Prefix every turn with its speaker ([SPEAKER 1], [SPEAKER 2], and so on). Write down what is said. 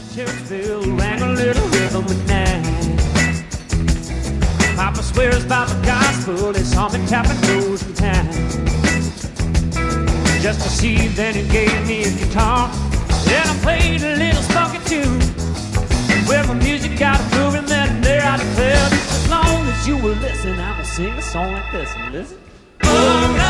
[SPEAKER 1] church bell rang a little rhythm at night. Papa swears by the gospel, he saw me tapping toes in time. Just to see, then he gave me a guitar, and I played a little spunky tune. Well, my music got moving, then there I declared, as long as you will listen, I will sing a song like this. And listen. Oh,